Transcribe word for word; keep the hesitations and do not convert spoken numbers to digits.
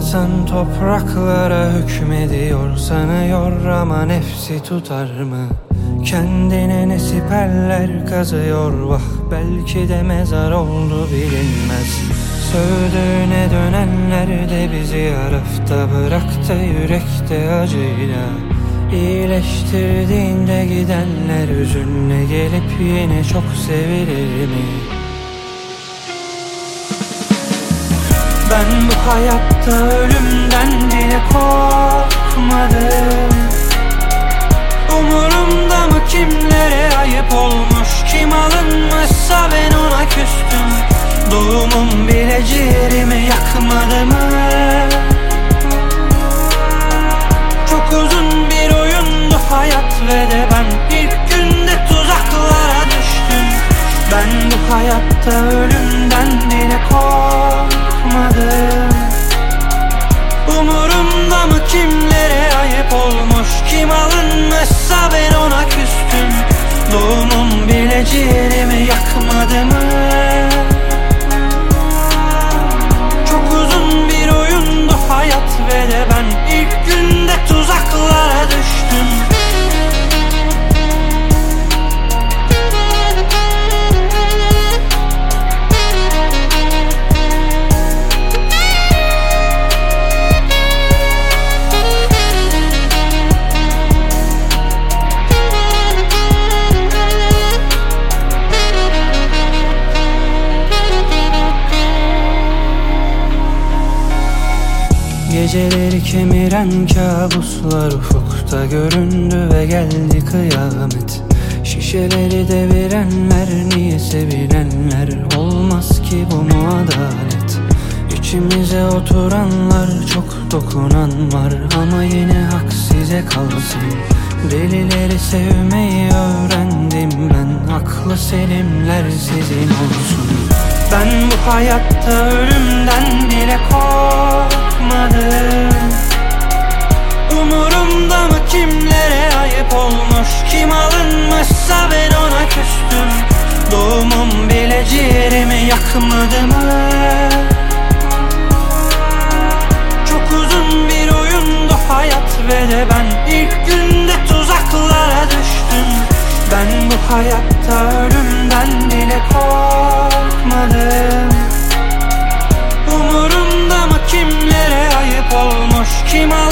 İnsan topraklara hükmediyor sanıyor ama nefsi tutar mı? Kendine ne siperler kazıyor, vah belki de mezar oldu bilinmez. Sövdüğüne dönenler de bizi yarafta bıraktı yürekte acıyla. İyileştirdiğinde gidenler hüzünle gelip yine çok sevilir mi? Ben bu hayatta ölümden bile korkmadım. Umurumda mı kimlere ayıp olmuş, kim alınmışsa ben ona küstüm. Doğumum bile ciğerimi yakmadı mı? Çok uzun bir oyundu hayat ve de ben ilk günde tuzaklara düştüm. Ben bu hayatta ölümden bile korkmadım. Umurumda mı kimlere ayıp olmuş, kim alınmışsa ben ona küstüm. Doğumum bile ciğerimi yakmadı mı? Çok uzun bir oyundu hayat ve de ben ilk günde tuzaklara düştüm. Geceleri kemiren kabuslar ufukta göründü ve geldi kıyamet. Şişeleri devirenler, niye sevilenler, olmaz ki bu mu adalet? İçimize oturanlar, çok dokunan var ama yine hak size kalsın. Delileri sevmeyi öğrendim ben, aklı selimler sizin olsun. Ben bu hayatta ölümden bile korkmadım. Umurumda mı kimlere ayıp olmuş, kim alınmışsa ben ona küstüm. Doğumum bile ciğerimi yakmadı mı? Çok uzun bir oyundu hayat ve de ben ilk günde tuzaklara düştüm. Ben bu hayatta ölümden bile korkmadım. Umurumda mı kimlere ayıp olmuş, kim